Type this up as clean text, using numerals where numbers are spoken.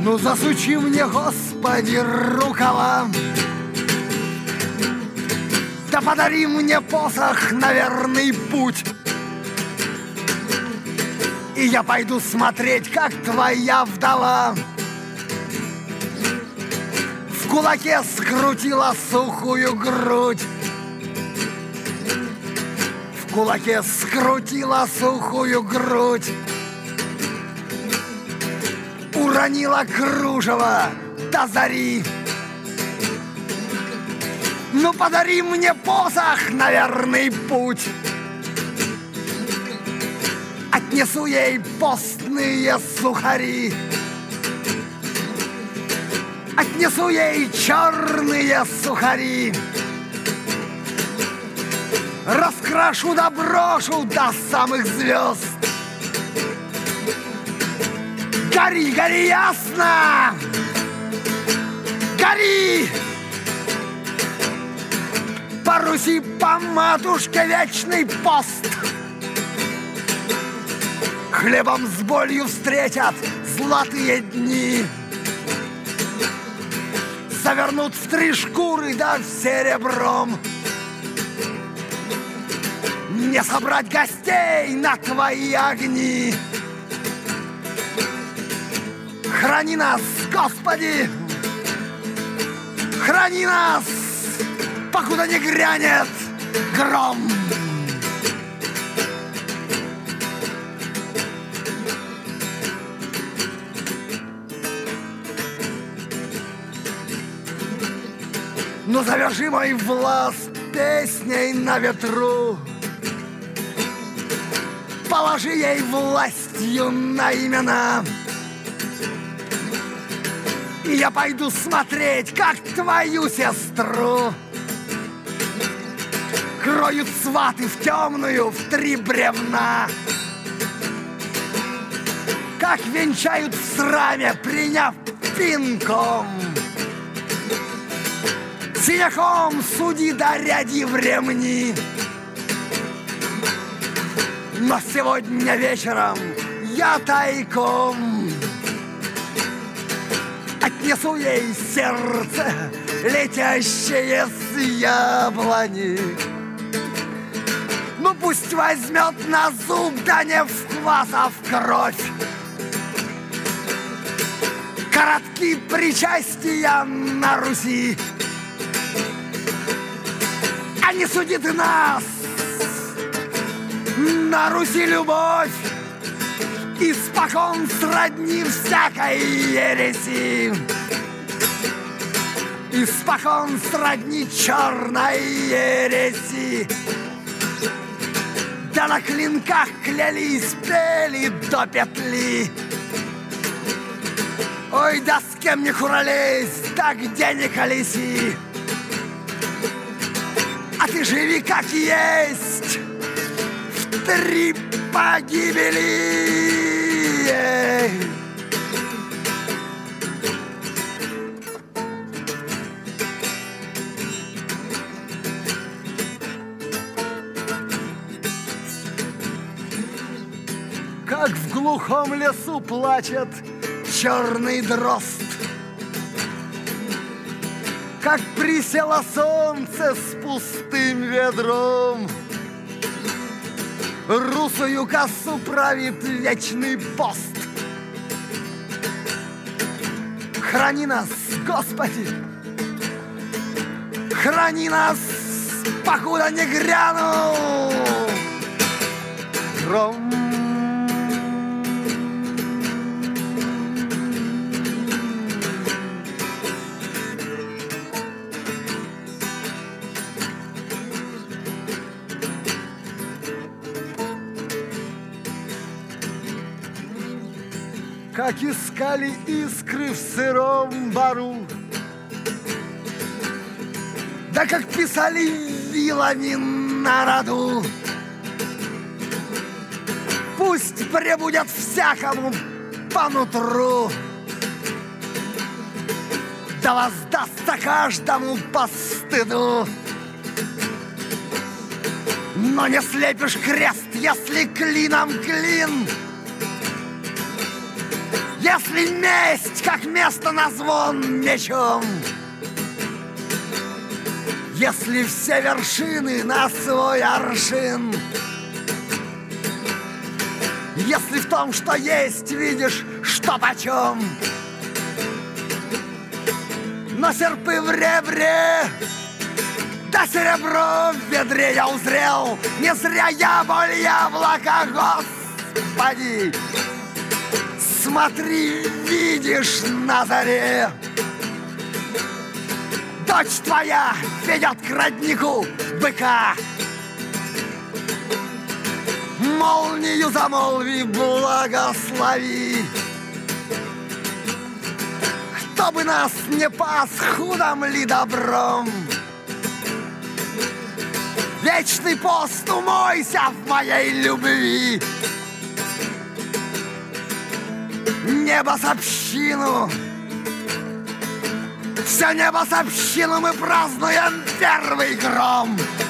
Ну засучи мне, Господи, рукава, да подари мне посох на верный путь, и я пойду смотреть, как твоя вдова в кулаке скрутила сухую грудь. В кулаке скрутила сухую грудь, уронила кружево до зари. Ну подари мне посох на верный путь, отнесу ей постные сухари, отнесу ей черные сухари, раскрашу да брошу до самых звезд. Гори, гори ясно! Гори! По Руси, по матушке вечный пост. Хлебом с болью встретят золотые дни, завернут в 3 шкуры да серебром. Не собрать гостей на твои огни. Храни нас, Господи! Храни нас, покуда не грянет гром! Ну заверши мой влас песней на ветру, положи ей властью на имена, и я пойду смотреть, как твою сестру кроют сваты в темную в 3 бревна, как венчают в сраме, приняв пинком. Синяком суди да ряди в ремни. Но сегодня вечером я тайком отнесу ей сердце, летящее с яблони. Ну пусть возьмет на зуб, да не в квас, а в кровь. Коротки причастия на Руси, а не судит нас. На Руси любовь испокон сродни всякой ереси, испокон сродни черной ереси. Да на клинках клялись, пели до петли. Ой, да с кем не куролезь, да где не колеси. А ты живи как есть, в 3 погибели. Как в глухом лесу плачет черный дрозд, как присело солнце с пустым ведром, русую косу правит вечный пост. Храни нас, Господи, храни нас, покуда не грянул гром. Как искали искры в сыром бару, да как писали вилами на роду. Пусть пребудет всякому по нутру, да воздастся каждому по стыду. Но не слепишь крест, если клином клин, Если месть, как место на звон мечом, если все вершины на свой аршин, если в том, что есть, видишь, что почем, но серпы в ребре, да серебро в ведре я узрел, не зря яблонь яблоко, Господи. Смотри, видишь на заре, дочь твоя ведет к роднику быка. Молнию замолви, благослови. Кто бы нас не пас, худом ли добром, вечный пост умойся в моей любви. Небо с общину, все небо с общину мы празднуем первый гром.